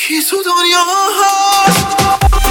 یکی تو دنیا هست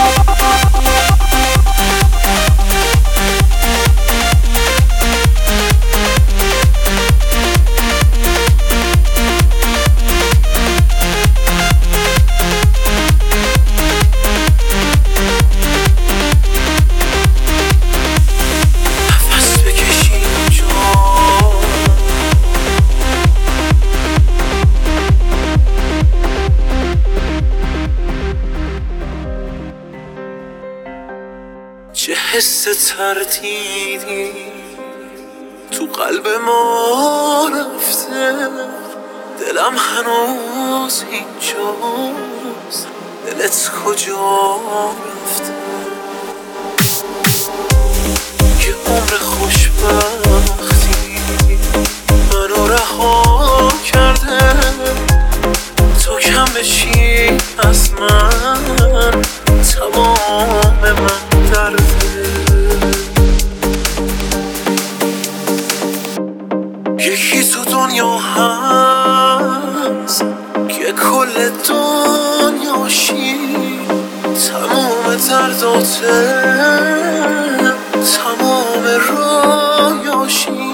چه حس تردیدی تو قلب ما رفته، دلم هنوز اینجاست، دلت کجا رفته؟ یه عمر خوشبختی منو رها کرده، تو کم بشی از من تمام من درده. یکی تو دنیا هست که کل دنیاشی تمام درداته، تمام رایاشی.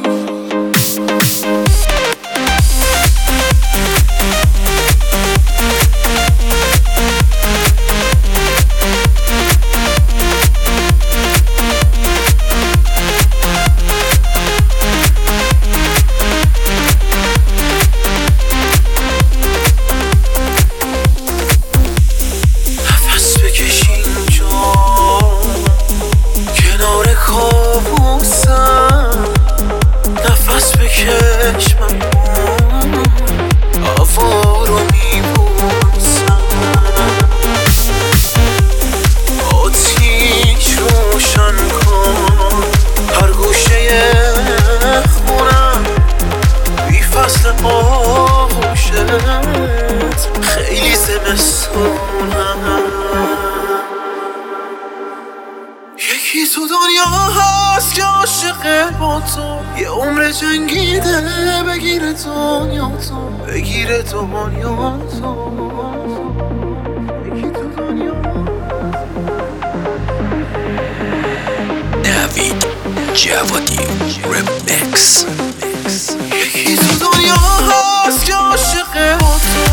نفس بکش من هوا رو میبوسم، آتیش روشن کن هر گوشه خونم، بی فصل آغوشت خیلی زمستونم. یکی تو دنیا هست که عاشقه با تو، یه عمر جنگیده بگیره دنیا تو، بگیره دنیا تو. یکی تو دنیا نوید جوادی رمیکس. یکی تو دنیا هست که عاشقه با تو،